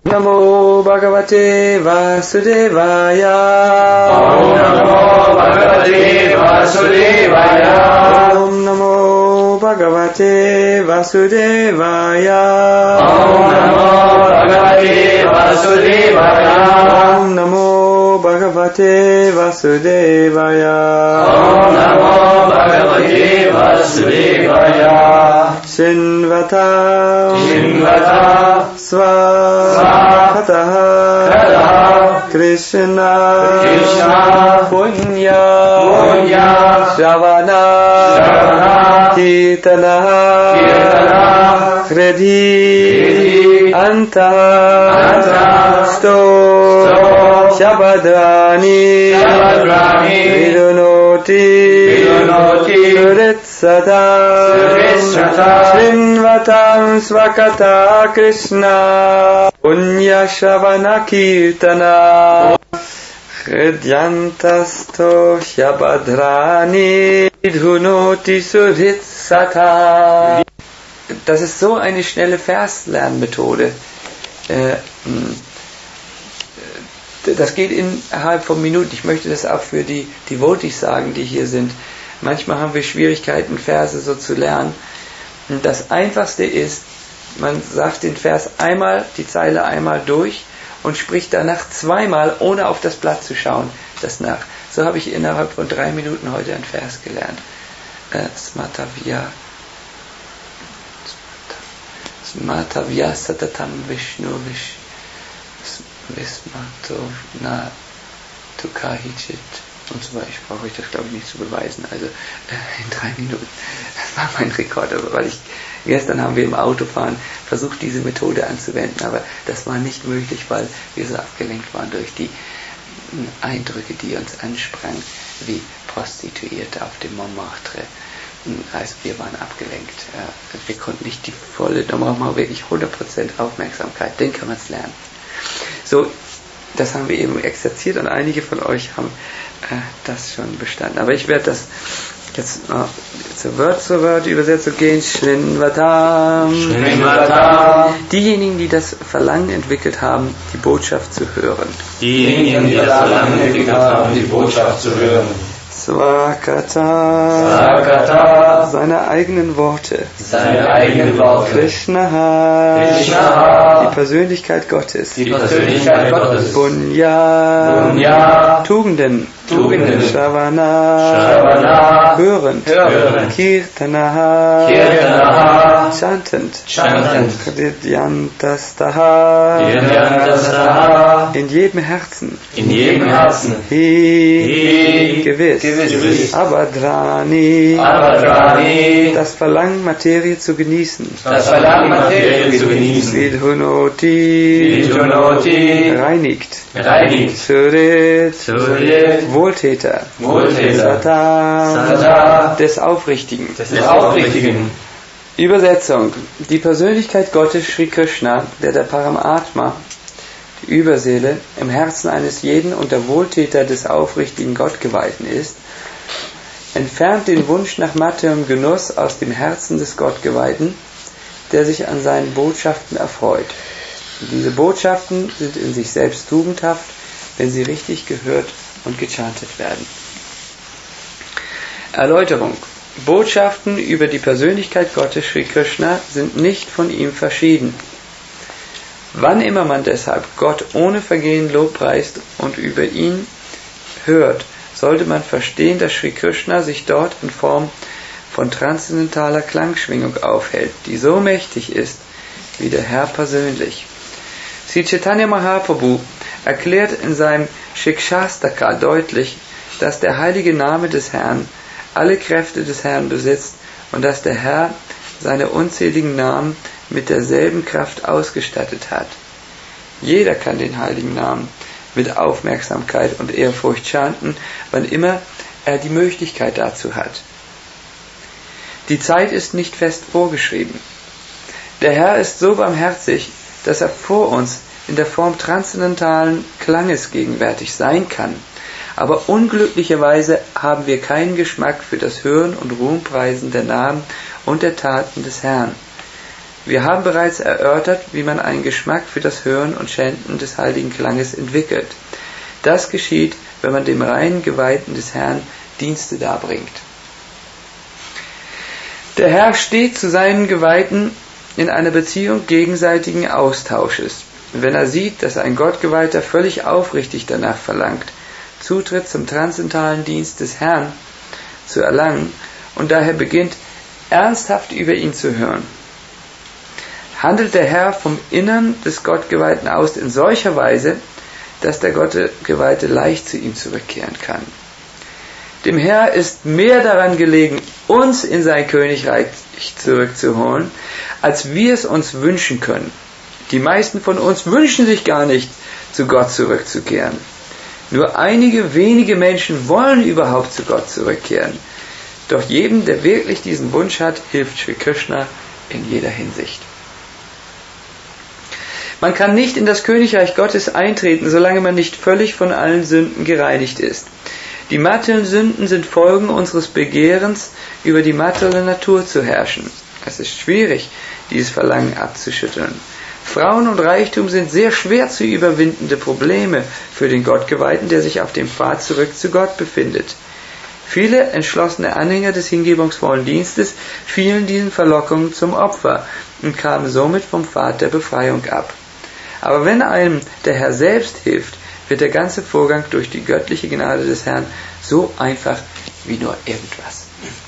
Namo Bhagavate Vasudevaya. Om Namo Bhagavate Vasudevaya. Om Namo Bhagavate Vasudevaya. Om Namo Bhagavate Vasudevaya. Om Namo Bhagavate Vasudevaya. Om Namo Bhagavate Vasudevaya. Shinvata Shinvata Swakataha Krishna Punya Shravana Kirtana Hridhi Anta Sto Shabadrani Vidunoti Suritsata Srinvatam Swakata Krishna Punya Shravana Kirtana Hridyantasto Shabhadrani Dhunoti Suritsata. Das ist so eine schnelle Verslernmethode. Das geht innerhalb von Minuten. Ich möchte das auch für die Devotees sagen, die hier sind. Manchmal haben wir Schwierigkeiten, Verse so zu lernen. Und das Einfachste ist, man sagt den Vers einmal, die Zeile einmal durch und spricht danach zweimal, ohne auf das Blatt zu schauen, das nach. So habe ich innerhalb von 3 Minuten heute einen Vers gelernt. Smatavya Satatam Vishnu Vismato Na Tukahichit und so weiter. Ich brauche euch das, glaube ich, nicht zu beweisen. Also in 3 Minuten. Das war mein Rekord. Aber weil gestern haben wir im Autofahren versucht, diese Methode anzuwenden, aber das war nicht möglich, weil wir so abgelenkt waren durch die Eindrücke, die uns ansprangen, wie Prostituierte auf dem Montmartre. Also wir waren abgelenkt. Wir konnten nicht die volle, da brauchen wir wirklich 100% Aufmerksamkeit. Dann kann man es lernen. So, das haben wir eben exerziert und einige von euch haben das schon bestanden. Aber ich werde das jetzt zur Wort-zu-Wort-Übersetzung gehen. Shrinvatam. Diejenigen, die das Verlangen entwickelt haben, die Botschaft zu hören. Diejenigen, die das Verlangen entwickelt haben, die Botschaft zu hören. Swakata. Seine eigenen Worte. Krishna. Die Persönlichkeit Gottes. Punya. Tugenden. Shravana. Hören. Kirtana. Chantend. Hridyantastaha. In jedem Herzen. Gewiss. Abhadrani. Das Verlangen, Materie zu genießen. Vidhunoti. Reinigt. Surit. Wohltäter. Sata. Des Aufrichtigen. Übersetzung. Die Persönlichkeit Gottes, Sri Krishna, der Paramatma, die Überseele, im Herzen eines jeden und der Wohltäter des aufrichtigen Gottgeweihten ist, entfernt den Wunsch nach materiellem Genuss aus dem Herzen des Gottgeweihten, der sich an seinen Botschaften erfreut. Und diese Botschaften sind in sich selbst tugendhaft, wenn sie richtig gehört und gechantet werden. Erläuterung. Botschaften über die Persönlichkeit Gottes, Sri Krishna, sind nicht von ihm verschieden. Wann immer man deshalb Gott ohne Vergehen lobpreist und über ihn hört, sollte man verstehen, dass Sri Krishna sich dort in Form von transzendentaler Klangschwingung aufhält, die so mächtig ist wie der Herr persönlich. Sri Chaitanya Mahaprabhu erklärt in seinem Shikshastaka deutlich, dass der heilige Name des Herrn alle Kräfte des Herrn besitzt und dass der Herr seine unzähligen Namen mit derselben Kraft ausgestattet hat. Jeder kann den heiligen Namen mit Aufmerksamkeit und Ehrfurcht chanten, wann immer er die Möglichkeit dazu hat. Die Zeit ist nicht fest vorgeschrieben. Der Herr ist so barmherzig, dass er vor uns in der Form transzendentalen Klanges gegenwärtig sein kann. Aber unglücklicherweise haben wir keinen Geschmack für das Hören und Ruhmpreisen der Namen und der Taten des Herrn. Wir haben bereits erörtert, wie man einen Geschmack für das Hören und Chanten des heiligen Klanges entwickelt. Das geschieht, wenn man dem reinen Geweihten des Herrn Dienste darbringt. Der Herr steht zu seinen Geweihten in einer Beziehung gegenseitigen Austausches. Wenn er sieht, dass ein Gottgeweihter völlig aufrichtig danach verlangt, Zutritt zum transzendentalen Dienst des Herrn zu erlangen und daher beginnt, ernsthaft über ihn zu hören, handelt der Herr vom Innern des Gottgeweihten aus in solcher Weise, dass der Gottgeweihte leicht zu ihm zurückkehren kann. Dem Herr ist mehr daran gelegen, uns in sein Königreich zurückzuholen, als wir es uns wünschen können. Die meisten von uns wünschen sich gar nicht, zu Gott zurückzukehren. Nur einige wenige Menschen wollen überhaupt zu Gott zurückkehren. Doch jedem, der wirklich diesen Wunsch hat, hilft Sri Krishna in jeder Hinsicht. Man kann nicht in das Königreich Gottes eintreten, solange man nicht völlig von allen Sünden gereinigt ist. Die materiellen Sünden sind Folgen unseres Begehrens, über die materielle Natur zu herrschen. Es ist schwierig, dieses Verlangen abzuschütteln. Frauen und Reichtum sind sehr schwer zu überwindende Probleme für den Gottgeweihten, der sich auf dem Pfad zurück zu Gott befindet. Viele entschlossene Anhänger des hingebungsvollen Dienstes fielen diesen Verlockungen zum Opfer und kamen somit vom Pfad der Befreiung ab. Aber wenn einem der Herr selbst hilft, wird der ganze Vorgang durch die göttliche Gnade des Herrn so einfach wie nur irgendwas.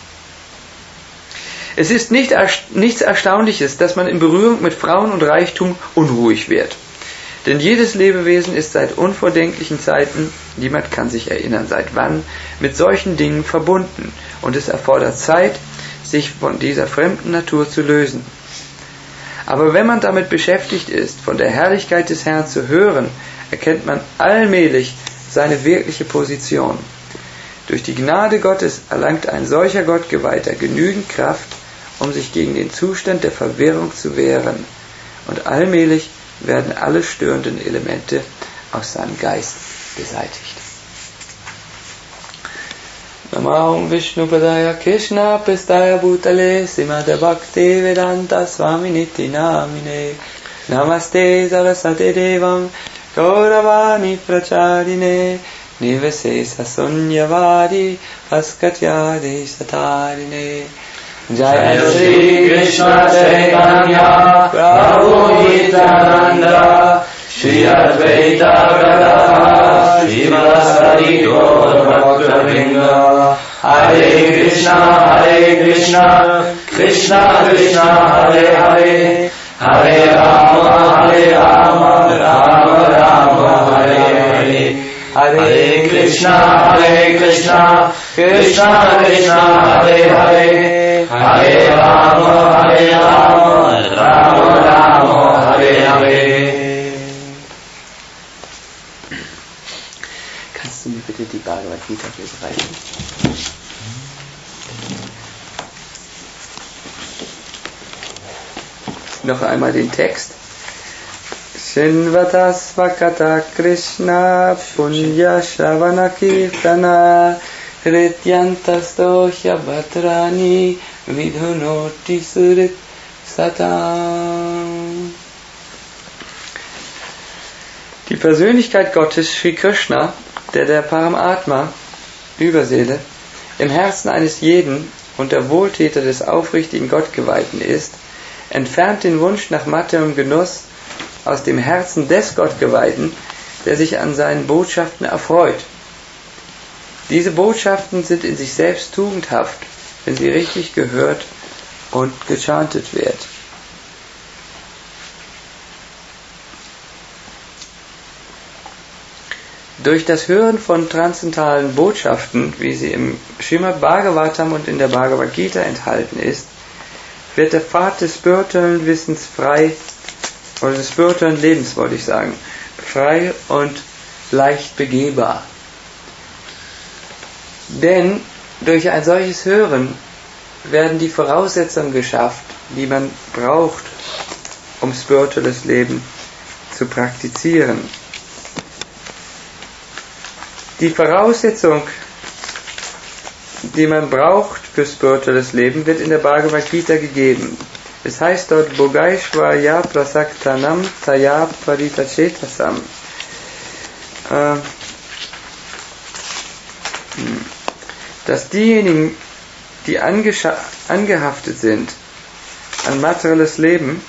Es ist nichts Erstaunliches, dass man in Berührung mit Frauen und Reichtum unruhig wird. Denn jedes Lebewesen ist seit unvordenklichen Zeiten, niemand kann sich erinnern, seit wann, mit solchen Dingen verbunden. Und es erfordert Zeit, sich von dieser fremden Natur zu lösen. Aber wenn man damit beschäftigt ist, von der Herrlichkeit des Herrn zu hören, erkennt man allmählich seine wirkliche Position. Durch die Gnade Gottes erlangt ein solcher Gottgeweihter genügend Kraft, um sich gegen den Zustand der Verwirrung zu wehren. Und allmählich werden alle störenden Elemente aus seinem Geist beseitigt. Namaham Vishnupadaya Krishna Prestaya Bhutale Srimad Bhakti Vedanta Swaminiti Namine Namaste Sarasate Devam Gauravani Pracharine Nivasesa Sunyavadi Paskatyade Satarine Jai Shri Krishna Chaitanya Prabhu Nityananda Shri Advaita Gadadhar Srivasadi Gaur Bhakta-vrinda Hare Krishna Krishna Krishna Hare Hare Hare Rama Rama Rama Hare Hare Hare Krishna Krishna Krishna Hare Hare Hare Rama Rama Rama Hare Hare. Kannst du mir bitte die Bhagavad Gita reichen? Noch einmal den Text. Shinvatas Vakata Krishna Punya Shavana Kirtana Rityantas Dohya Bhadrani Vidhunoti Surit Satam. Die Persönlichkeit Gottes, Sri Krishna, der Paramatma, Überseele, im Herzen eines jeden und der Wohltäter des aufrichtigen Gottgeweihten ist, entfernt den Wunsch nach materiellem Genuss aus dem Herzen des Gottgeweihten, der sich an seinen Botschaften erfreut. Diese Botschaften sind in sich selbst tugendhaft, wenn sie richtig gehört und gechantet wird. Durch das Hören von transzendentalen Botschaften, wie sie im Srimad Bhagavatam und in der Bhagavad Gita enthalten ist, wird der Pfad des spirituellen Wissens frei, oder des spirituellen Lebens, wollte ich sagen, frei und leicht begehbar. Denn durch ein solches Hören werden die Voraussetzungen geschafft, die man braucht, um spirituelles Leben zu praktizieren. Die Voraussetzung, die man braucht für spirituelles Leben, wird in der Bhagavad Gita gegeben. Es heißt dort, Bogaishvaya prasaktanam taya paritachetasam. Dass diejenigen, die angehaftet sind an materielles Leben,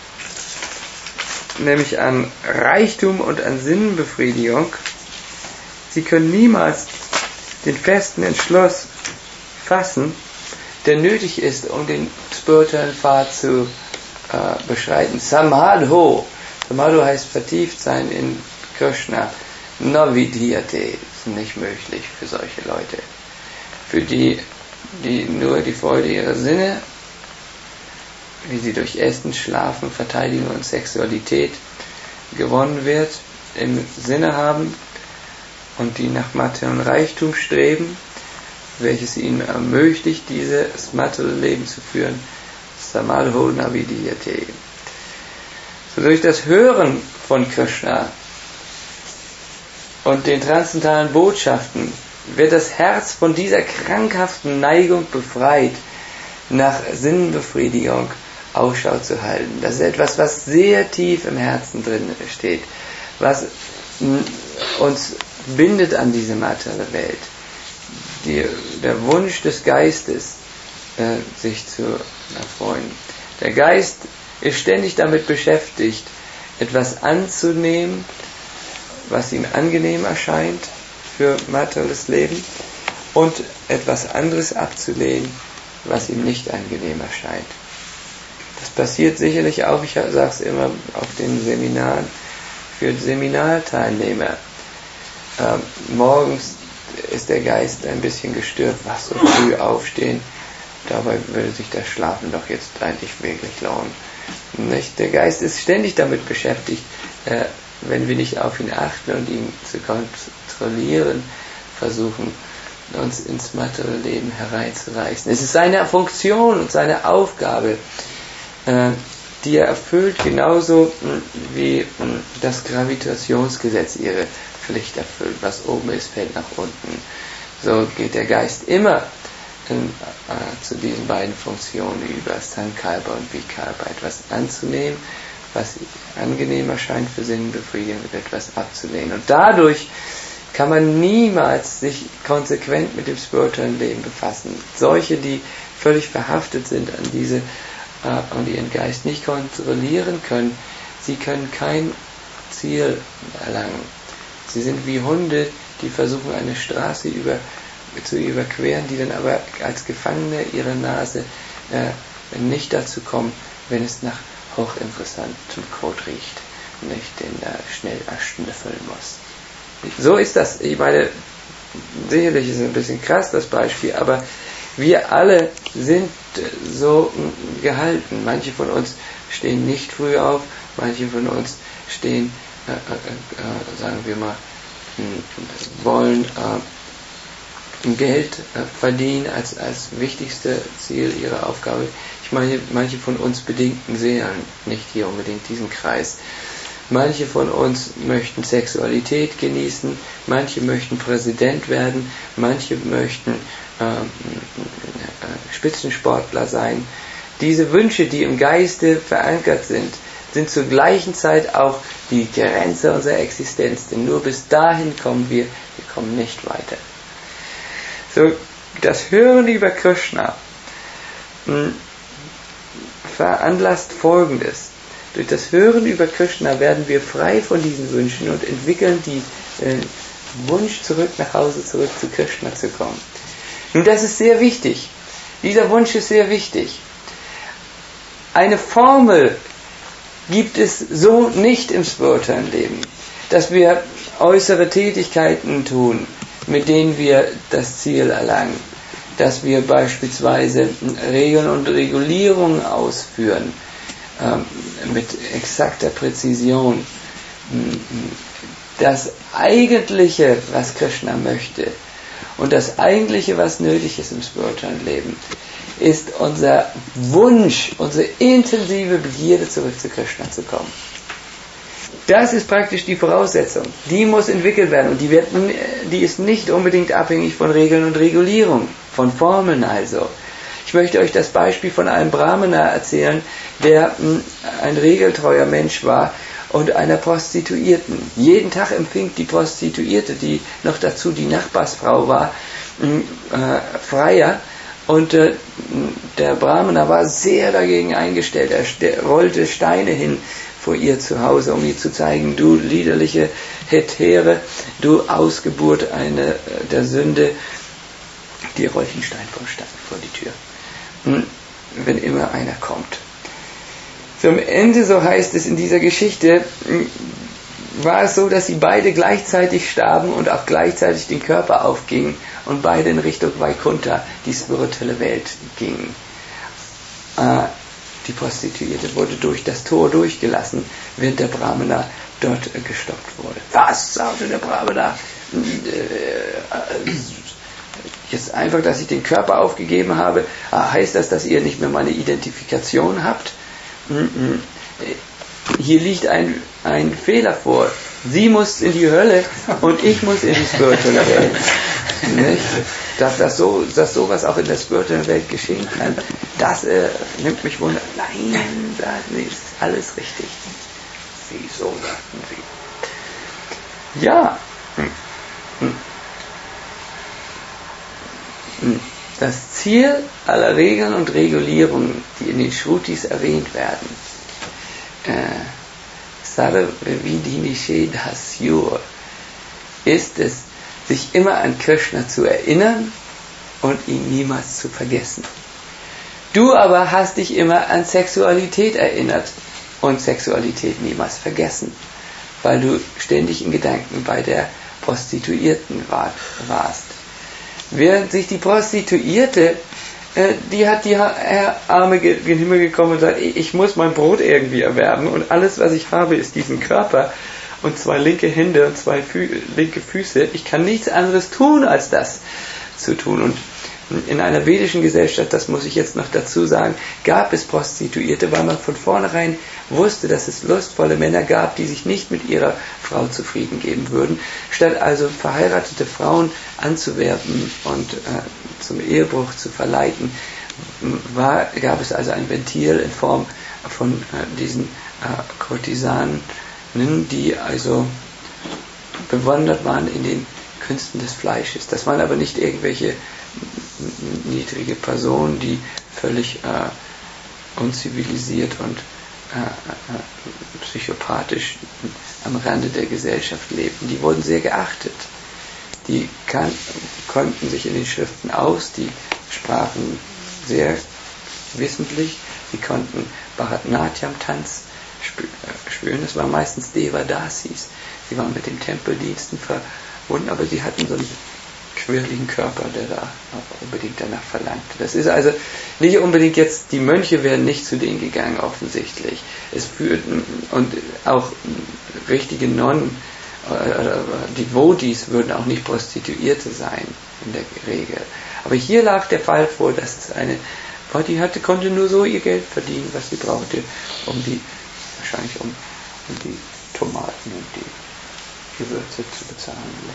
nämlich an Reichtum und an Sinnbefriedigung, sie können niemals den festen Entschluss fassen, der nötig ist, um den spirituellen Pfad zu beschreiten. Samadho. Samadho heißt vertieft sein in Krishna. Navidhyate. Ist nicht möglich für solche Leute. Für die nur die Freude ihrer Sinne, wie sie durch Essen, Schlafen, Verteidigung und Sexualität gewonnen wird, im Sinne haben und die nach materiellem Reichtum streben, welches ihnen ermöglicht, dieses materielle Leben zu führen. Samadho Navidhyate. So durch das Hören von Krishna und den transzendentalen Botschaften wird das Herz von dieser krankhaften Neigung befreit, nach Sinnbefriedigung Ausschau zu halten. Das ist etwas, was sehr tief im Herzen drin steht, was uns bindet an diese materielle Welt. Der Wunsch des Geistes, sich zu erfreuen. Der Geist ist ständig damit beschäftigt, etwas anzunehmen, was ihm angenehm erscheint für materielles Leben, und etwas anderes abzulehnen, was ihm nicht angenehm erscheint. Das passiert sicherlich auch, ich sage es immer auf den Seminaren, für Seminarteilnehmer. Morgens ist der Geist ein bisschen gestört, was so früh aufstehen, dabei würde sich das Schlafen doch jetzt eigentlich wirklich lohnen. Nicht? Der Geist ist ständig damit beschäftigt, wenn wir nicht auf ihn achten und ihn zu kontrollieren versuchen, uns ins materielle Leben hereinzureißen. Es ist seine Funktion und seine Aufgabe, die er erfüllt, genauso wie das Gravitationsgesetz ihre Pflicht erfüllt. Was oben ist, fällt nach unten. So geht der Geist immer zu diesen beiden Funktionen über, Sankalpa und Vikalpa, etwas anzunehmen, was angenehm erscheint für Sinnbefriedigung, und etwas abzulehnen. Und dadurch kann man niemals sich konsequent mit dem spirituellen Leben befassen. Solche, die völlig verhaftet sind und ihren Geist nicht kontrollieren können, sie können kein Ziel erlangen. Sie sind wie Hunde, die versuchen, eine Straße zu überqueren, die dann aber als Gefangene ihrer Nase nicht dazu kommen, wenn es nach hochinteressantem Kot riecht, nicht den schnell erschnüffeln muss. So ist das. Ich meine, sicherlich ist es ein bisschen krass, das Beispiel, aber wir alle sind so gehalten. Manche von uns stehen nicht früh auf, manche von uns stehen, sagen wir mal, wollen Geld verdienen als wichtigste Ziel ihrer Aufgabe. Ich meine, manche von uns bedingten Seelen, nicht hier unbedingt diesen Kreis. Manche von uns möchten Sexualität genießen, manche möchten Präsident werden, manche möchten Spitzensportler sein. Diese Wünsche, die im Geiste verankert sind, sind zur gleichen Zeit auch die Grenze unserer Existenz. Denn nur bis dahin kommen wir kommen nicht weiter. So, das Hören über Krishna veranlasst Folgendes. Durch das Hören über Krishna werden wir frei von diesen Wünschen und entwickeln den Wunsch, zurück nach Hause, zurück zu Krishna zu kommen. Nun, das ist sehr wichtig. Dieser Wunsch ist sehr wichtig. Eine Formel gibt es so nicht im spirituellen Leben, dass wir äußere Tätigkeiten tun, mit denen wir das Ziel erlangen, dass wir beispielsweise Regeln und Regulierungen ausführen, mit exakter Präzision. Das Eigentliche, was Krishna möchte, und das Eigentliche, was nötig ist im spirituellen Leben, ist unser Wunsch, unsere intensive Begierde, zurück zu Krishna zu kommen. Das ist praktisch die Voraussetzung. Die muss entwickelt werden, und die ist nicht unbedingt abhängig von Regeln und Regulierung, von Formeln also. Ich Ich möchte euch das Beispiel von einem Brahmana erzählen, der ein regeltreuer Mensch war und einer Prostituierten. Jeden Tag empfing die Prostituierte, die noch dazu die Nachbarsfrau war, Freier. Und der Brahmana war sehr dagegen eingestellt. Er rollte Steine hin vor ihr zu Hause, um ihr zu zeigen, du liederliche Hetäre, du Ausgeburt der Sünde, dir rollt ein Stein vor die Tür, wenn immer einer kommt. Zum Ende, so heißt es in dieser Geschichte, war es so, dass sie beide gleichzeitig starben und auch gleichzeitig den Körper aufgingen und beide in Richtung Vaikuntha, die spirituelle Welt, gingen. Die Prostituierte wurde durch das Tor durchgelassen, während der Brahmana dort gestoppt wurde. Was, sagte der Brahmana, jetzt einfach, dass ich den Körper aufgegeben habe, heißt das, dass ihr nicht mehr meine Identifikation habt? Hier liegt ein Fehler vor. Sie muss in die Hölle und ich muss in die spirituelle Welt. Nicht? Dass sowas auch in der spirituellen Welt geschehen kann, das nimmt mich wunder. Nein, nee, ist alles richtig. Wieso sagten Sie? Ja. Das Ziel aller Regeln und Regulierungen, die in den Shrutis erwähnt werden, ist es, sich immer an Krishna zu erinnern und ihn niemals zu vergessen. Du aber hast dich immer an Sexualität erinnert und Sexualität niemals vergessen, weil du ständig in Gedanken bei der Prostituierten warst. Während sich die Prostituierte, die hat die Arme in den Himmel gekommen und sagt, ich muss mein Brot irgendwie erwerben und alles, was ich habe, ist diesen Körper und 2 linke Hände und 2 linke Füße. Ich kann nichts anderes tun, als das zu tun. Und in einer vedischen Gesellschaft, das muss ich jetzt noch dazu sagen, gab es Prostituierte, weil man von vornherein wusste, dass es lustvolle Männer gab, die sich nicht mit ihrer Frau zufrieden geben würden. Statt also verheiratete Frauen anzuwerben und zum Ehebruch zu verleiten, gab es also ein Ventil in Form von diesen Kurtisanen, die also bewandert waren in den Künsten des Fleisches. Das waren aber nicht irgendwelche niedrige Personen, die völlig unzivilisiert und psychopathisch am Rande der Gesellschaft lebten. Die wurden sehr geachtet. Die konnten sich in den Schriften aus, die sprachen sehr wissentlich, sie konnten Bharatanatyam-Tanz spüren. Das waren meistens Devadasis. Sie waren mit den Tempeldiensten verbunden, aber sie hatten so einen quirligen Körper, der da unbedingt danach verlangte. Das ist also nicht unbedingt jetzt, die Mönche wären nicht zu denen gegangen, offensichtlich. Es führten, und auch richtige Nonnen, Devotees würden auch nicht Prostituierte sein, in der Regel. Aber hier lag der Fall vor, dass es eine, die konnte nur so ihr Geld verdienen, was sie brauchte, wahrscheinlich um die Tomaten und die Gewürze zu bezahlen.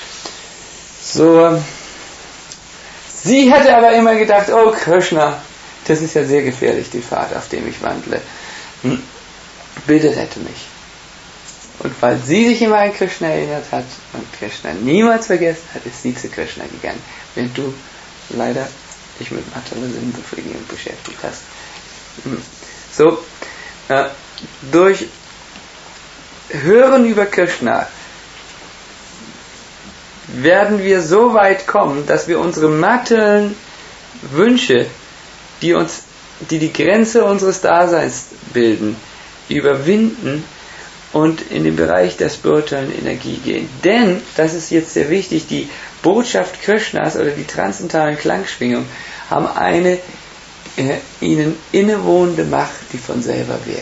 So, sie hatte aber immer gedacht, oh Krishna, das ist ja sehr gefährlich, die Pfad, auf dem ich wandle. Bitte rette mich. Und weil sie sich immer an Krishna erinnert hat und Krishna niemals vergessen hat, ist sie zu Krishna gegangen, während du leider dich mit materieller Sinnbefriedigung beschäftigt hast. So, durch Hören über Krishna werden wir so weit kommen, dass wir unsere materiellen Wünsche, die Grenze unseres Daseins bilden, überwinden und in den Bereich der spirituellen Energie gehen. Denn, das ist jetzt sehr wichtig, die Botschaft Krishnas oder die transzendentalen Klangschwingungen haben eine ihnen innewohnende Macht, die von selber wirkt.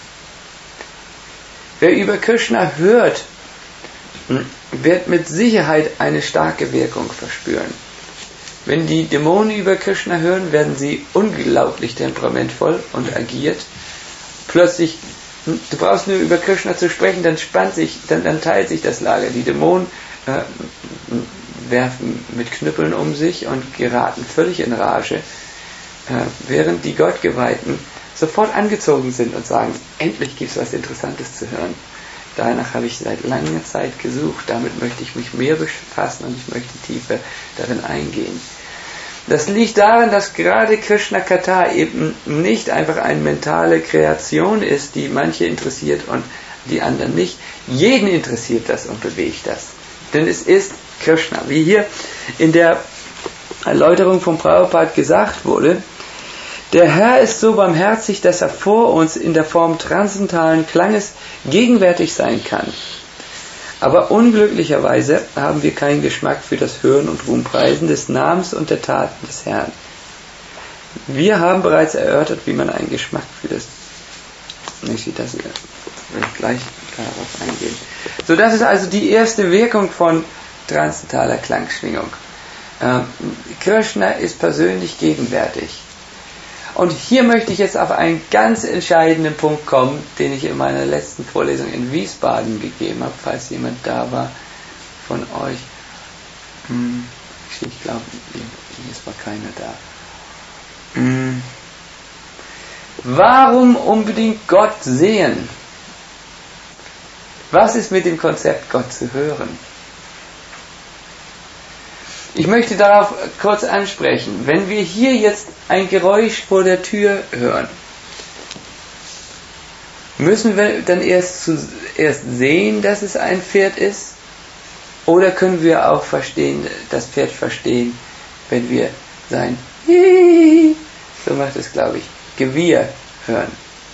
Wer über Krishna hört, wird mit Sicherheit eine starke Wirkung verspüren. Wenn die Dämonen über Krishna hören, werden sie unglaublich temperamentvoll und agiert. Plötzlich, du brauchst nur über Krishna zu sprechen, dann teilt sich das Lager. Die Dämonen werfen mit Knüppeln um sich und geraten völlig in Rage. während die Gottgeweihten sofort angezogen sind und sagen, endlich gibt es was Interessantes zu hören. Danach habe ich seit langer Zeit gesucht, damit möchte ich mich mehr befassen und ich möchte tiefer darin eingehen. Das liegt daran, dass gerade Krishna Katha eben nicht einfach eine mentale Kreation ist, die manche interessiert und die anderen nicht. Jeden interessiert das und bewegt das. Denn es ist Krishna. Wie hier in der Erläuterung von Prabhupada gesagt wurde, der Herr ist so barmherzig, dass er vor uns in der Form transzendentalen Klanges gegenwärtig sein kann. Aber unglücklicherweise haben wir keinen Geschmack für das Hören und Ruhmpreisen des Namens und der Taten des Herrn. Wir haben bereits erörtert, wie man einen Geschmack für das... Ich will gleich darauf eingehen. So, das ist also die erste Wirkung von transzendentaler Klangschwingung. Krishna ist persönlich gegenwärtig. Und hier möchte ich jetzt auf einen ganz entscheidenden Punkt kommen, den ich in meiner letzten Vorlesung in Wiesbaden gegeben habe, falls jemand da war von euch. Ich glaube, hier war keiner da. Warum unbedingt Gott sehen? Was ist mit dem Konzept, Gott zu hören? Ich möchte darauf kurz ansprechen. Wenn wir hier jetzt ein Geräusch vor der Tür hören, müssen wir dann erst sehen, dass es ein Pferd ist? Oder können wir auch das Pferd verstehen, wenn wir sein Hihihi, so macht es, glaube ich, Gewiehr hören?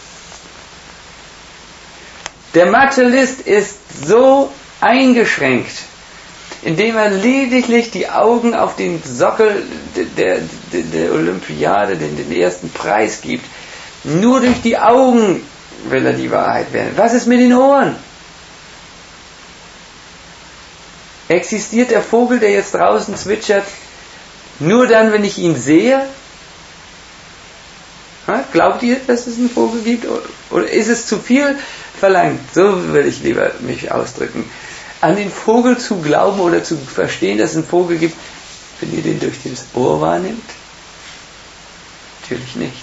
Der Materialist ist so eingeschränkt, indem er lediglich die Augen auf den Sockel der Olympiade, den ersten Preis gibt. Nur durch die Augen will er die Wahrheit werden. Was ist mit den Ohren? Existiert der Vogel, der jetzt draußen zwitschert, nur dann, wenn ich ihn sehe? Glaubt ihr, dass es einen Vogel gibt? Oder ist es zu viel verlangt? So will ich lieber mich ausdrücken. An den Vogel zu glauben oder zu verstehen, dass es einen Vogel gibt, wenn ihr den durch das Ohr wahrnimmt? Natürlich nicht.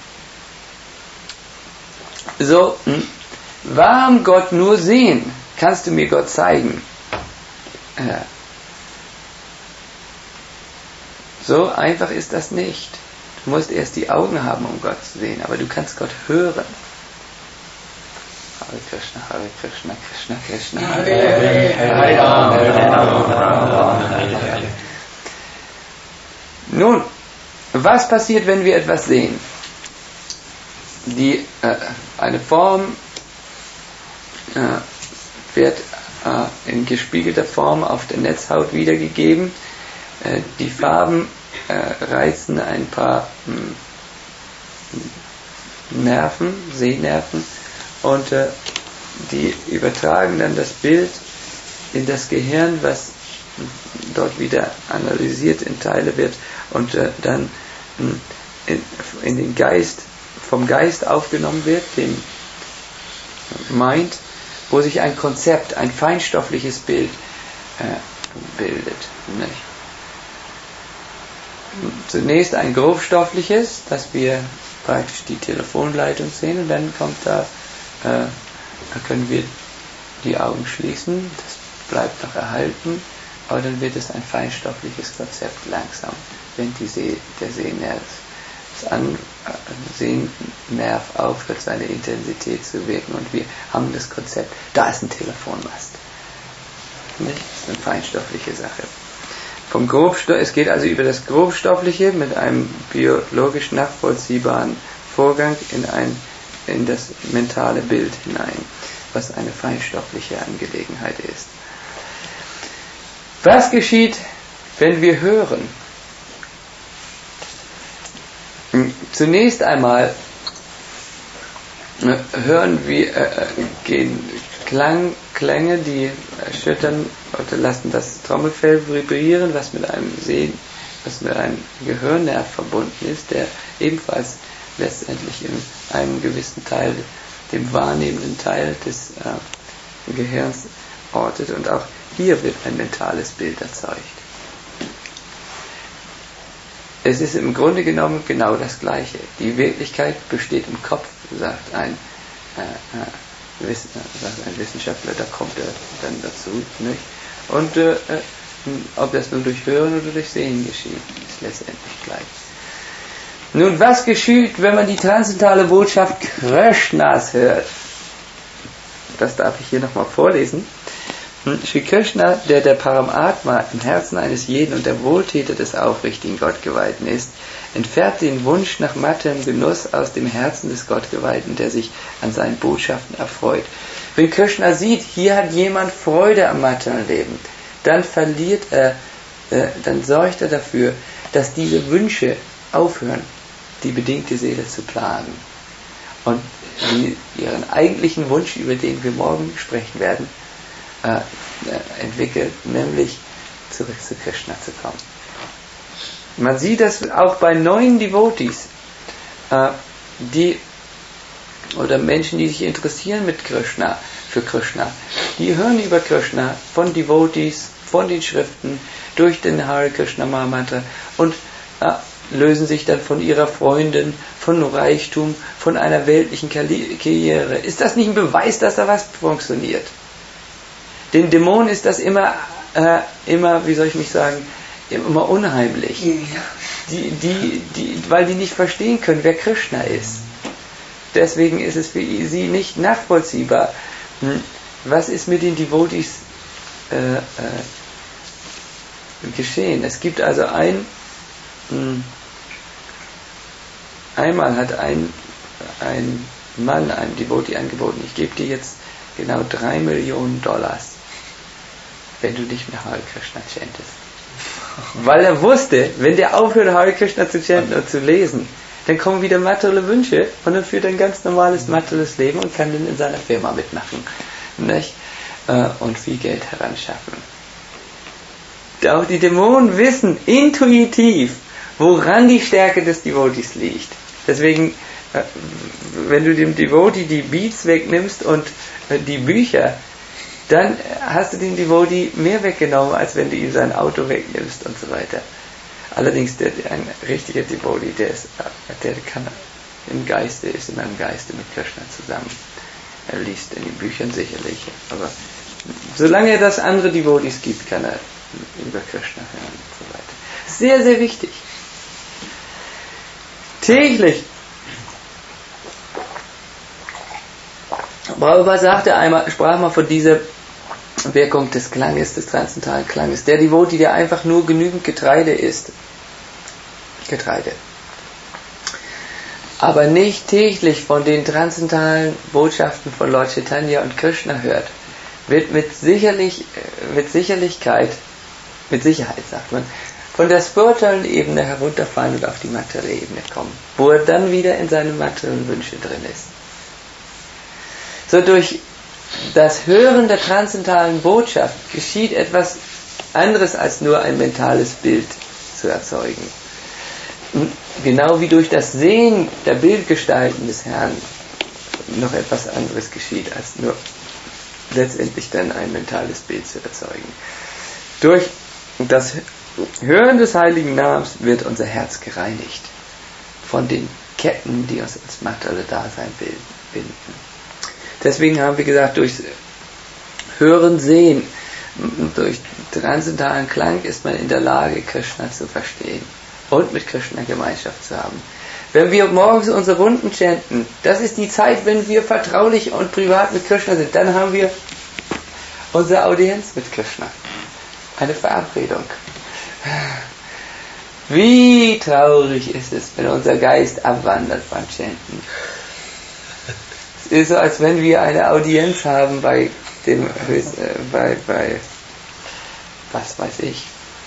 So, warum Gott nur sehen? Kannst du mir Gott zeigen? So einfach ist das nicht. Du musst erst die Augen haben, um Gott zu sehen, aber du kannst Gott hören. Hare Krishna, Hare Krishna, Krishna Krishna, Hare Hare. Nun, was passiert, wenn wir etwas sehen? Eine Form wird in gespiegelter Form auf der Netzhaut wiedergegeben. Die Farben reizen ein paar Nerven, Sehnerven, und die übertragen dann das Bild in das Gehirn, was dort wieder analysiert in Teile wird und dann in den Geist, vom Geist aufgenommen wird, dem Mind, wo sich ein Konzept, ein feinstoffliches Bild bildet. Nicht? Zunächst ein grobstoffliches, dass wir praktisch die Telefonleitung sehen, und dann kommt da können wir die Augen schließen, das bleibt noch erhalten, aber dann wird es ein feinstoffliches Konzept langsam, wenn der Sehnerv aufhört, seine Intensität zu wirken, und wir haben das Konzept, da ist ein Telefonmast. Nicht? Das ist eine feinstoffliche Sache. Es geht also über das Grobstoffliche mit einem biologisch nachvollziehbaren Vorgang in das mentale Bild hinein, was eine feinstoffliche Angelegenheit ist. Was geschieht, wenn wir hören? Zunächst einmal hören wir Klänge, die erschüttern oder lassen das Trommelfell vibrieren, was mit einem Gehörnerv verbunden ist, der ebenfalls letztendlich in einem gewissen Teil, dem wahrnehmenden Teil des Gehirns ortet, und auch hier wird ein mentales Bild erzeugt. es ist im Grunde genommen genau das Gleiche. Die Wirklichkeit besteht im Kopf, sagt ein Wissenschaftler, da kommt er dann dazu. Nicht? Und ob das nun durch Hören oder durch Sehen geschieht, ist letztendlich gleich. Nun, was geschieht, wenn man die transzendentale Botschaft Krishnas hört? Das darf ich hier nochmal vorlesen. Sri Krishna, der Paramatma im Herzen eines jeden und der Wohltäter des aufrichtigen Gottgeweihten ist, entfernt den Wunsch nach matterem Genuss aus dem Herzen des Gottgeweihten, der sich an seinen Botschaften erfreut. Wenn Krishna sieht, hier hat jemand Freude am materiellen Leben, dann dann sorgt er dafür, dass diese Wünsche aufhören, die bedingte Seele zu plagen. Und ihren eigentlichen Wunsch, über den wir morgen sprechen werden, entwickelt, nämlich zurück zu Krishna zu kommen. Man sieht das auch bei neuen Devotees, oder Menschen, die sich interessieren für Krishna, die hören über Krishna von Devotees, von den Schriften, durch den Hare Krishna Mahamantra und lösen sich dann von ihrer Freundin, von Reichtum, von einer weltlichen Karriere. Ist das nicht ein Beweis, dass da was funktioniert? Den Dämonen ist das immer, wie soll ich mich sagen, immer unheimlich. Weil die nicht verstehen können, wer Krishna ist. Deswegen ist es für sie nicht nachvollziehbar. Was ist mit den Devotees geschehen? Es gibt also einmal hat ein Mann einem Devotee angeboten, ich gebe dir jetzt genau $3 Millionen, wenn du nicht mehr Hare Krishna chantest. Weil er wusste, wenn der aufhört, Hare Krishna zu chanten und zu lesen, dann kommen wieder materielle Wünsche und dann führt er ein ganz normales materielles Leben und kann dann in seiner Firma mitmachen. Nicht? Und viel Geld heranschaffen. Auch die Dämonen wissen intuitiv, woran die Stärke des Devotees liegt. Deswegen, wenn du dem Devotee die Beats wegnimmst und die Bücher, dann hast du den Devotee mehr weggenommen, als wenn du ihm sein Auto wegnimmst und so weiter. Allerdings ein richtiger Devotee, der kann im Geiste, ist in einem Geiste mit Krishna zusammen. Er liest in den Büchern sicherlich, aber solange er das andere Devotees gibt, kann er über Krishna hören und so weiter. Sehr, sehr wichtig. Täglich. Prabhupada sprach mal von dieser Wirkung des Klanges, des transzendentalen Klanges. Der Devotee, der einfach nur genügend Getreide isst. Getreide. Aber nicht täglich von den transzendentalen Botschaften von Lord Chaitanya und Krishna hört, wird mit Sicherheit, sagt man, von der spirituellen Ebene herunterfallen und auf die materielle Ebene kommen, wo er dann wieder in seine materiellen Wünsche drin ist. So durch das Hören der transzendentalen Botschaft geschieht etwas anderes als nur ein mentales Bild zu erzeugen. Genau wie durch das Sehen der Bildgestalten des Herrn noch etwas anderes geschieht, als nur letztendlich dann ein mentales Bild zu erzeugen. Durch das Hören des heiligen Namens wird unser Herz gereinigt von den Ketten, die uns ins materielle Dasein binden. Deswegen haben wir gesagt, durch Hören, Sehen, durch transzendentalen Klang ist man in der Lage, Krishna zu verstehen und mit Krishna Gemeinschaft zu haben. Wenn wir morgens unsere Runden chanten, das ist die Zeit, wenn wir vertraulich und privat mit Krishna sind, dann haben wir unsere Audienz mit Krishna. Eine Verabredung. Wie traurig ist es, wenn unser Geist abwandert beim Chanten. Es ist so, als wenn wir eine Audienz haben bei was weiß ich,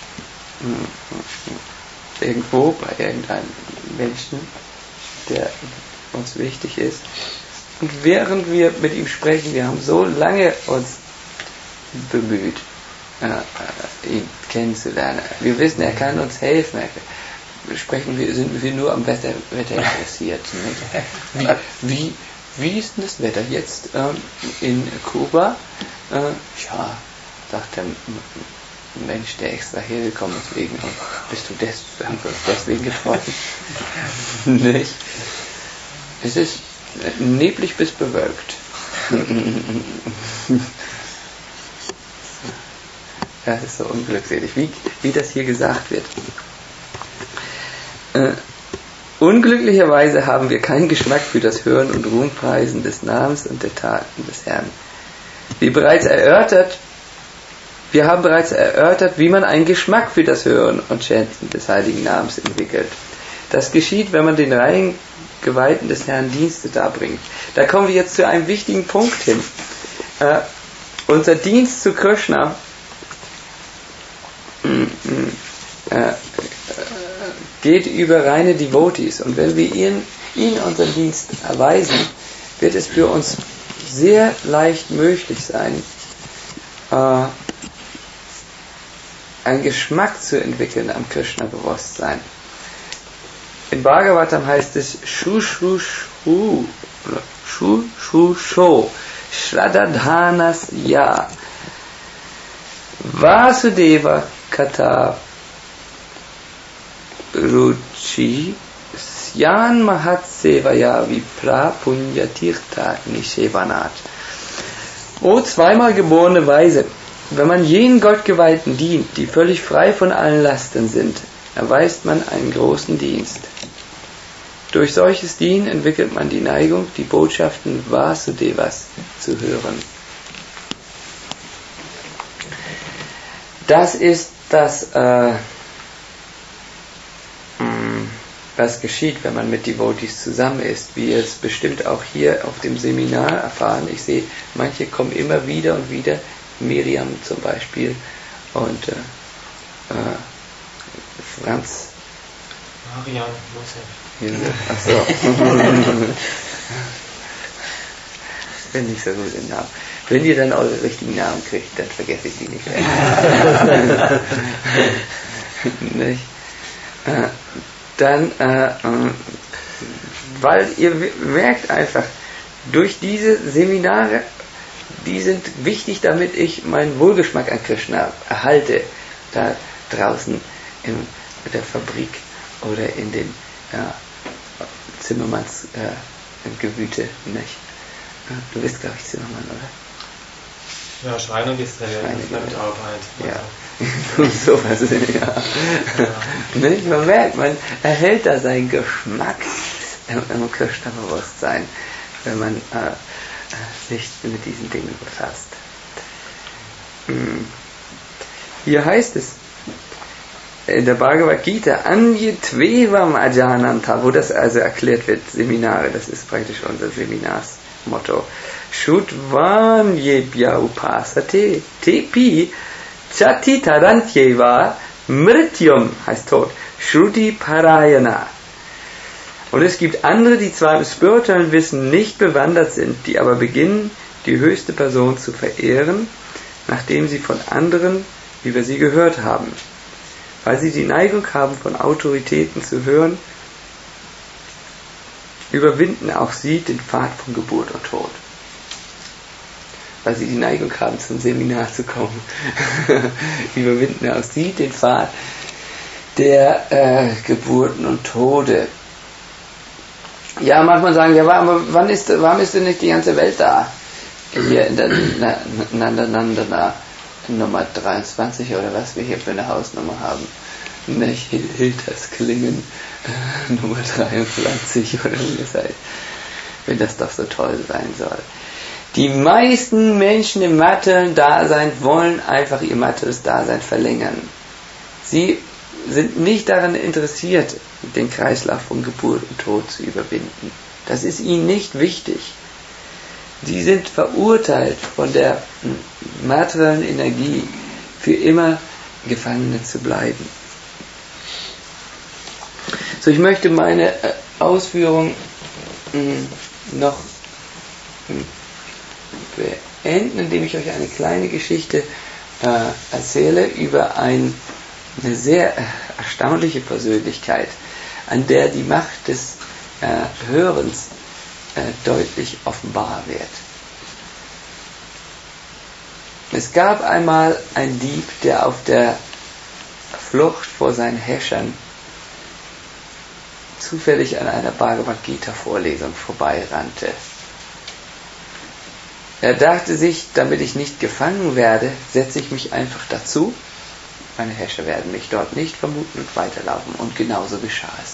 irgendwo, bei irgendeinem Menschen, der uns wichtig ist. Und während wir mit ihm sprechen, wir haben so lange uns bemüht, ihn kennenzulernen. Wir wissen, er kann uns helfen. Sind wir nur am Wetter interessiert. Wie ist denn das Wetter jetzt in Kuba? Ja, sagt der ein Mensch, der extra hergekommen ist wegen uns. Haben wir uns deswegen getroffen? Nicht? Es ist neblig bis bewölkt. Das ist so unglückselig, wie das hier gesagt wird. Unglücklicherweise haben wir keinen Geschmack für das Hören und Ruhmpreisen des Namens und der Taten des Herrn. Wir haben bereits erörtert, wie man einen Geschmack für das Hören und Schätzen des heiligen Namens entwickelt. Das geschieht, wenn man den reinen Geweihten des Herrn Dienste darbringt. Da kommen wir jetzt zu einem wichtigen Punkt hin. Unser Dienst zu Krishna geht über reine Devotees, und wenn wir ihnen unseren Dienst erweisen, wird es für uns sehr leicht möglich sein, einen Geschmack zu entwickeln am Krishna-Bewusstsein. In Bhagavatam heißt es Shu Shradadhanas Ya Vasudeva Kata Ruchi Syan Mahat Sevaya Vipra Punyatirtha Nishevanat. O zweimal geborene Weise, wenn man jenen Gottgeweihten dient, die völlig frei von allen Lasten sind, erweist man einen großen Dienst. Durch solches Dienen entwickelt man die Neigung, die Botschaften Vasudevas zu hören. Das ist das, was geschieht, wenn man mit Devotees zusammen ist, wie ihr es bestimmt auch hier auf dem Seminar erfahren. Ich sehe, manche kommen immer wieder und wieder, Miriam zum Beispiel und Franz. Marian Josef. Achso. Ich bin nicht so gut im Namen. Wenn ihr dann eure richtigen Namen kriegt, dann vergesse ich die nicht. Nicht? Dann, weil ihr merkt einfach, durch diese Seminare, die sind wichtig, damit ich meinen Wohlgeschmack an Krishna erhalte, da draußen in der Fabrik oder in den Zimmermanns Gewüte, nicht? Du bist, glaube ich, Zimmermann, oder? Ja, Schreinergestellt, Fremdarbeit. Ja, sowas, ja. Nicht? Man merkt, man erhält da seinen Geschmack im Krishna-Bewusstsein, wenn man sich mit diesen Dingen befasst. Hier heißt es in der Bhagavad Gita, Anyetvevam Ajananta, wo das also erklärt wird, Seminare, das ist praktisch unser Seminarsmotto. Shutvan yebya upasate tepi chati tarantyeva mrityum, heißt Tod, Shruti Parayana. Und es gibt andere, die zwar im spirituellen Wissen nicht bewandert sind, die aber beginnen, die höchste Person zu verehren, nachdem sie von anderen über sie gehört haben. Weil sie die Neigung haben, von Autoritäten zu hören, überwinden auch sie den Pfad von Geburt und Tod. Weil sie die Neigung haben, zum Seminar zu kommen, überwinden auch sie den Pfad der Geburten und Tode. Ja, manchmal sagen, ja, aber warum ist denn nicht die ganze Welt da? Hier in der Nandana Nummer 23 oder was wir hier für eine Hausnummer haben. Nicht Hiltersklingen Nummer 23 oder wie das heißt. Wenn das doch so toll sein soll. Die meisten Menschen im materiellen Dasein wollen einfach ihr materielles Dasein verlängern. Sie sind nicht daran interessiert, den Kreislauf von Geburt und Tod zu überwinden. Das ist ihnen nicht wichtig. Sie sind verurteilt von der materiellen Energie, für immer Gefangene zu bleiben. So, ich möchte meine Ausführung noch beenden, indem ich euch eine kleine Geschichte erzähle über eine sehr erstaunliche Persönlichkeit, an der die Macht des Hörens deutlich offenbar wird. Es gab einmal einen Dieb, der auf der Flucht vor seinen Herrschern zufällig an einer Bhagavad Gita Vorlesung vorbeirannte. Er dachte sich, damit ich nicht gefangen werde, setze ich mich einfach dazu. Meine Herrscher werden mich dort nicht vermuten und weiterlaufen. Und genauso geschah es.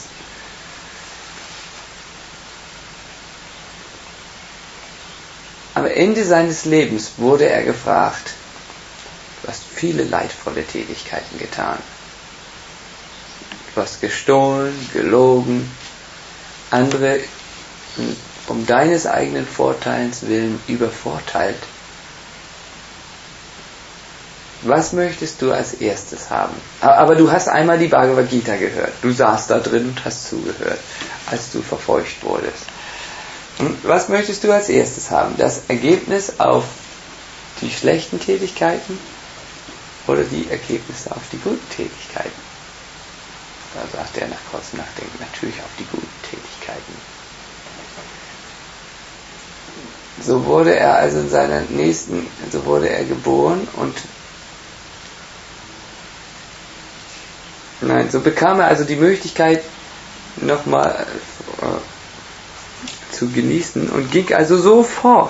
Am Ende seines Lebens wurde er gefragt, du hast viele leidvolle Tätigkeiten getan. Du hast gestohlen, gelogen, andere um deines eigenen Vorteils willen übervorteilt. Was möchtest du als erstes haben? Aber du hast einmal die Bhagavad Gita gehört. Du saßt da drin und hast zugehört, als du verfolgt wurdest. Und was möchtest du als erstes haben? Das Ergebnis auf die schlechten Tätigkeiten oder die Ergebnisse auf die guten Tätigkeiten? Da sagte er nach kurzem Nachdenken, natürlich auf die guten Tätigkeiten. So wurde er also in seiner nächsten, so wurde er geboren und so bekam er also die Möglichkeit, nochmal zu genießen und ging also sofort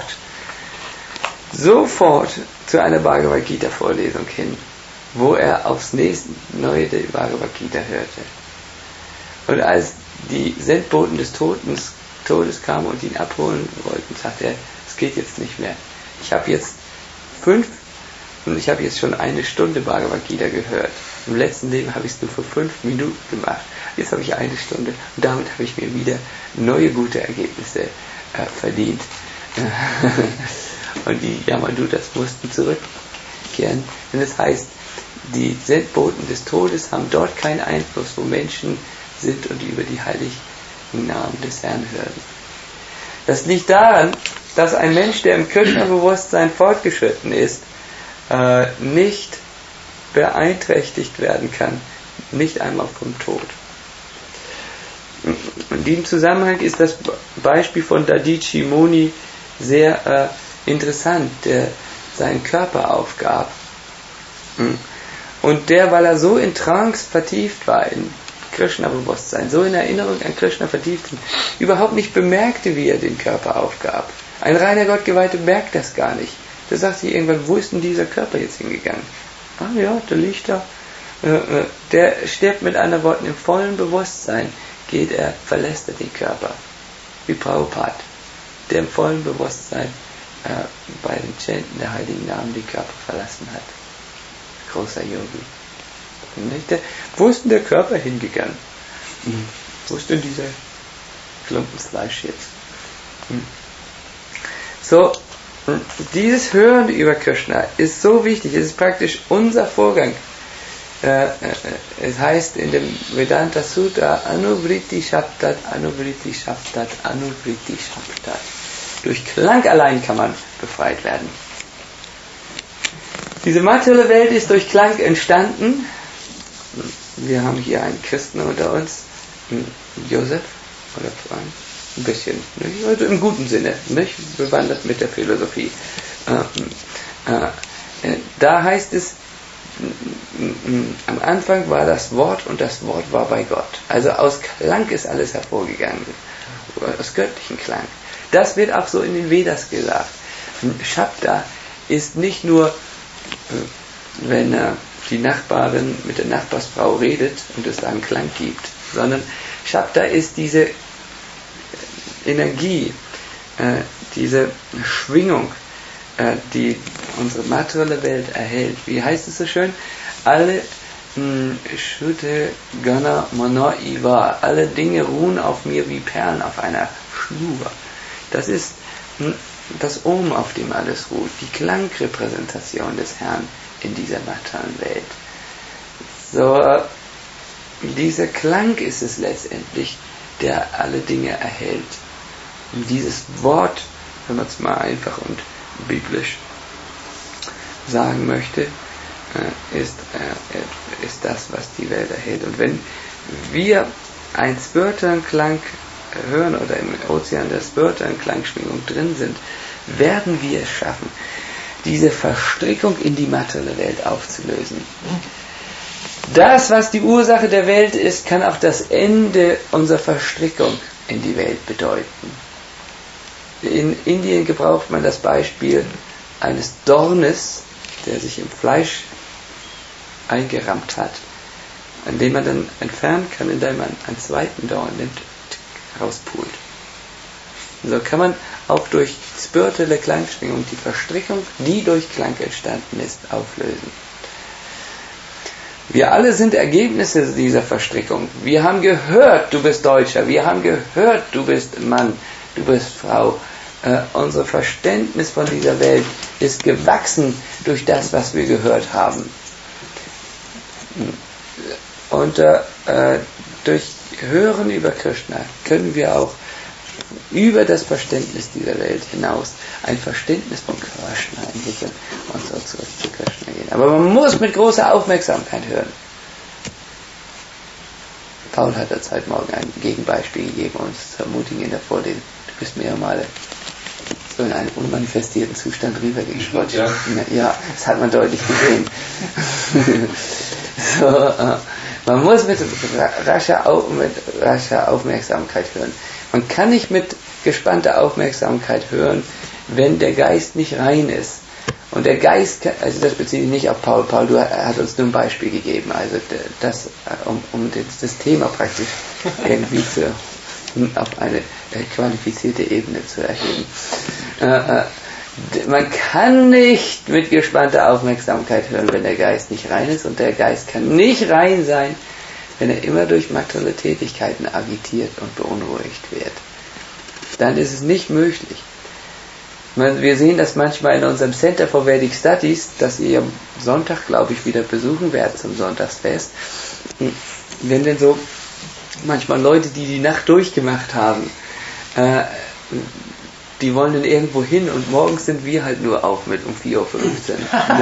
zu einer Bhagavad Gita Vorlesung hin, wo er aufs nächste Neue der Bhagavad Gita hörte. Und als die Sendboten des Todes kamen und ihn abholen wollten, sagte er, es geht jetzt nicht mehr. Ich habe jetzt schon 1 Stunde Bhagavad Gita gehört. Im letzten Leben habe ich es nur für 5 Minuten gemacht. Jetzt habe ich 1 Stunde und damit habe ich mir wieder neue gute Ergebnisse verdient. Und die Yamadutas mussten zurückkehren. Denn es heißt, die Sendboten des Todes haben dort keinen Einfluss, wo Menschen sind und über die heiligen Namen des Herrn hören. Das liegt daran, dass ein Mensch, der im Krishna-Bewusstsein fortgeschritten ist, nicht beeinträchtigt werden kann, nicht einmal vom Tod. In diesem Zusammenhang ist das Beispiel von Dadici Muni sehr interessant, der seinen Körper aufgab und der, weil er so in Trance vertieft war, in Krishna-Bewusstsein, so in Erinnerung an Krishna vertieft, überhaupt nicht bemerkte, wie er den Körper aufgab. Ein reiner Gottgeweihter merkt das gar nicht. Der sagt sich irgendwann, wo ist denn dieser Körper jetzt hingegangen? Ah ja, der liegt da. Der stirbt mit anderen Worten im vollen Bewusstsein, verlässt er den Körper. Wie Prabhupada, der im vollen Bewusstsein bei den Chanten der heiligen Namen den Körper verlassen hat. Großer Yogi. Wo ist denn der Körper hingegangen? Wo ist denn dieser Klumpen Fleisch jetzt? So, dieses Hören über Krishna ist so wichtig, es ist praktisch unser Vorgang. Es heißt in dem Vedanta Sutra, Anuvriti Shabdat, Anuvriti Shabdat, Anuvriti Shabdat. Durch Klang allein kann man befreit werden. Diese materielle Welt ist durch Klang entstanden. Wir haben hier einen Christen unter uns, Josef, oder Frank. Ein bisschen, nicht? Also im guten Sinne, nicht? Bewandert mit der Philosophie. Da heißt es, am Anfang war das Wort und das Wort war bei Gott. Also aus Klang ist alles hervorgegangen, aus göttlichen Klang. Das wird auch so in den Vedas gesagt. Shabda ist nicht nur, wenn die Nachbarin mit der Nachbarsfrau redet und es da einen Klang gibt, sondern Shabda ist diese Energie, diese Schwingung, die unsere materielle Welt erhält. Wie heißt es so schön? Alle Shute Gana Mano Iva, alle Dinge ruhen auf mir wie Perlen auf einer Schnur. Das ist das Om, auf dem alles ruht, die Klangrepräsentation des Herrn in dieser materiellen Welt. So, dieser Klang ist es letztendlich, der alle Dinge erhält. Und dieses Wort, wenn man es mal einfach und biblisch sagen möchte, ist das, was die Welt erhält. Und wenn wir einen spirituellen Klang hören oder im Ozean der spirituellen Klangschwingung drin sind, werden wir es schaffen, diese Verstrickung in die materielle Welt aufzulösen. Das, was die Ursache der Welt ist, kann auch das Ende unserer Verstrickung in die Welt bedeuten. In Indien gebraucht man das Beispiel eines Dornes, der sich im Fleisch eingerammt hat, an dem man dann entfernen kann, indem man einen zweiten Dorn nimmt, rauspult. Und so kann man auch durch spirituelle Klangschwingung die Verstrickung, die durch Klang entstanden ist, auflösen. Wir alle sind Ergebnisse dieser Verstrickung. Wir haben gehört, du bist Deutscher. Wir haben gehört, du bist Mann, du bist Frau. Unser Verständnis von dieser Welt ist gewachsen durch das, was wir gehört haben. Und durch Hören über Krishna können wir auch über das Verständnis dieser Welt hinaus ein Verständnis von Krishna entwickeln und so zurück zu Krishna gehen. Aber man muss mit großer Aufmerksamkeit hören. Paul hat uns heute Morgen ein Gegenbeispiel gegeben, uns zu ermutigen in der Vorlesung. Du bist mehrere Male so in einem unmanifestierten Zustand rübergeschaut. Ja, das hat man deutlich gesehen. Man muss mit rascher Aufmerksamkeit hören. Man kann nicht mit gespannter Aufmerksamkeit hören, wenn der Geist nicht rein ist. Und der Geist, also das bezieht sich nicht auf Paul. Paul, du hast uns nur ein Beispiel gegeben, also das, um das Thema praktisch irgendwie auf eine qualifizierte Ebene zu erheben. Man kann nicht mit gespannter Aufmerksamkeit hören, wenn der Geist nicht rein ist, und der Geist kann nicht rein sein, wenn er immer durch materielle Tätigkeiten agitiert und beunruhigt wird. Dann ist es nicht möglich. Wir sehen das manchmal in unserem Center for Vedic Studies, das ihr am Sonntag, glaube ich, wieder besuchen werdet zum Sonntagsfest. Wenn denn so manchmal Leute, die die Nacht durchgemacht haben, die wollen dann irgendwo hin, und morgens sind wir halt nur auf mit um 4:15 Uhr.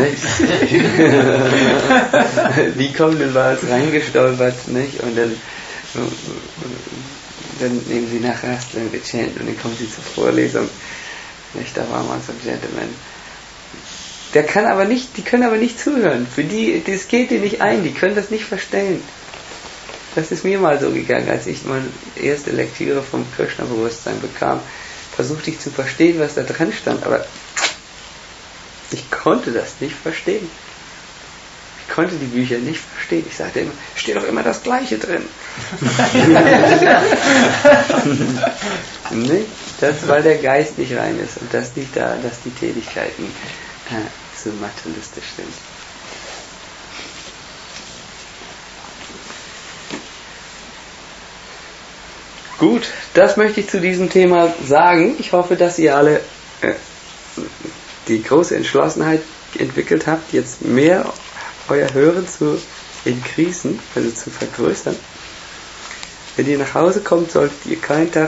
Die kommen dann bei uns reingestolpert, nicht? Und dann nehmen sie nach Rast, dann wir chanten, und dann kommen sie zur Vorlesung. Nicht? Da war mal so ein Gentleman. Die können aber nicht zuhören. Für die, das geht ihnen nicht ein, die können das nicht verstehen. Das ist mir mal so gegangen, als ich meine erste Lektüre vom Krishna-Bewusstsein bekam. Versuchte ich zu verstehen, was da dran stand, aber ich konnte das nicht verstehen. Ich konnte die Bücher nicht verstehen. Ich sagte immer, steht doch immer das Gleiche drin. Nee, das, weil der Geist nicht rein ist und das liegt daran, dass die Tätigkeiten zu materialistisch sind. Gut, das möchte ich zu diesem Thema sagen. Ich hoffe, dass ihr alle die große Entschlossenheit entwickelt habt, jetzt mehr euer Hören zu increasen, also zu vergrößern. Wenn ihr nach Hause kommt, solltet ihr keinen Tag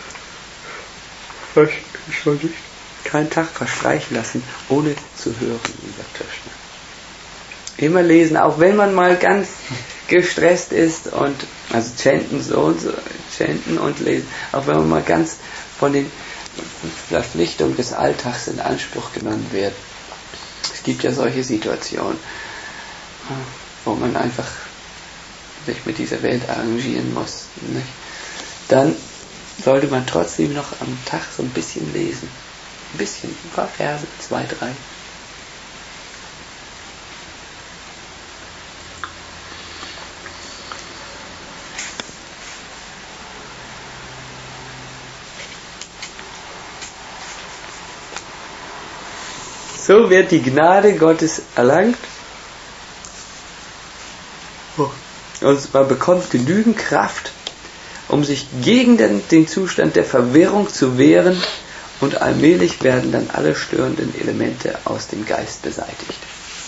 verstreichen lassen, ohne zu hören über Krishna. Immer lesen, auch wenn man mal ganz gestresst ist, und also chanten und lesen, auch wenn man mal ganz von den Verpflichtungen des Alltags in Anspruch genommen wird. Es gibt ja solche Situationen, wo man einfach sich mit dieser Welt arrangieren muss. Nicht? Dann sollte man trotzdem noch am Tag so ein bisschen lesen. Ein bisschen, ein paar Verse, 2, 3. So wird die Gnade Gottes erlangt, und man bekommt genügend Kraft, um sich gegen den Zustand der Verwirrung zu wehren, und allmählich werden dann alle störenden Elemente aus dem Geist beseitigt.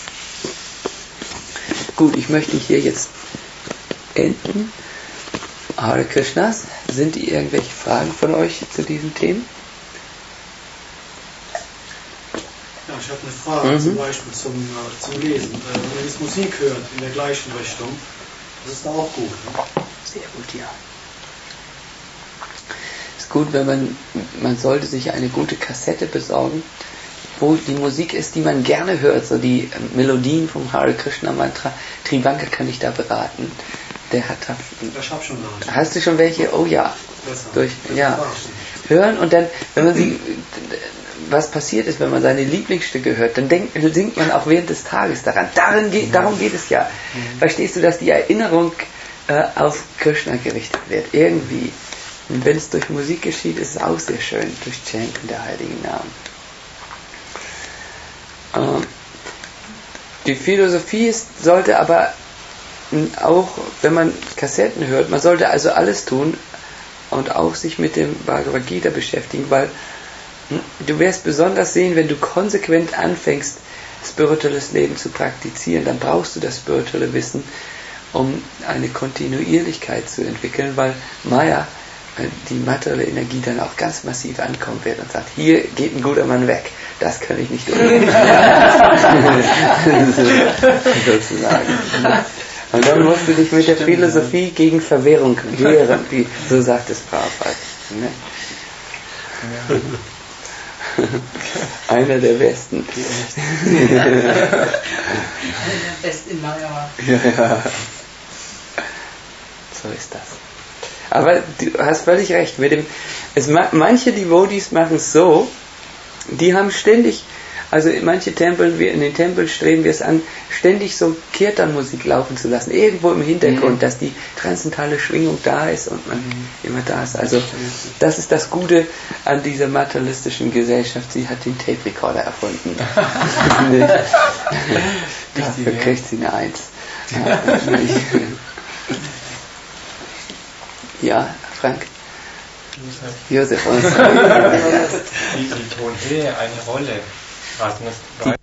Gut, ich möchte hier jetzt enden. Hare Krishnas, sind irgendwelche Fragen von euch zu diesen Themen? Ja, ich habe eine Frage zum Beispiel zum Lesen. Wenn man jetzt Musik hört in der gleichen Richtung, das ist da auch gut. Ne? Sehr gut, ja. Ist gut, wenn man sollte sich eine gute Kassette besorgen, wo die Musik ist, die man gerne hört, so die Melodien vom Hare Krishna Mantra. Trivanka kann ich da beraten. Der hat da. Ich hab schon welche. Hast du schon welche? Oh ja. Besser. Hören und dann, wenn man sie, was passiert ist, wenn man seine Lieblingsstücke hört, dann singt man auch während des Tages daran. Darum geht es ja. Verstehst du, dass die Erinnerung auf Krishna gerichtet wird? Irgendwie. Und wenn es durch Musik geschieht, ist es auch sehr schön, durch Chanten der heiligen Namen. Die Philosophie sollte aber auch, wenn man Kassetten hört, man sollte also alles tun und auch sich mit dem Bhagavad Gita beschäftigen, weil du wirst besonders sehen, wenn du konsequent anfängst, spirituelles Leben zu praktizieren, dann brauchst du das spirituelle Wissen, um eine Kontinuierlichkeit zu entwickeln, weil Maya, die materielle Energie, dann auch ganz massiv ankommen wird und sagt, hier geht ein guter Mann weg, das kann ich nicht umgehen. Sozusagen. Und dann musst du dich mit der Philosophie gegen Verwirrung wehren, so sagt es Prabhupada. Ne? Ja. Einer der Besten. Einer der Besten, naja. Ja. So ist das. Aber du hast völlig recht. Manche Devotees machen es so, die haben ständig, also in manchen Tempeln, in den Tempeln streben wir es an, ständig so Kirtan-Musik laufen zu lassen, irgendwo im Hintergrund, dass die transzendentale Schwingung da ist und man immer da ist. Also das ist das Gute an dieser materialistischen Gesellschaft. Sie hat den Tape-Recorder erfunden. Dafür kriegt sie eine 1. Ja, Frank? Josef. Die Tonhöhe eine Rolle. Was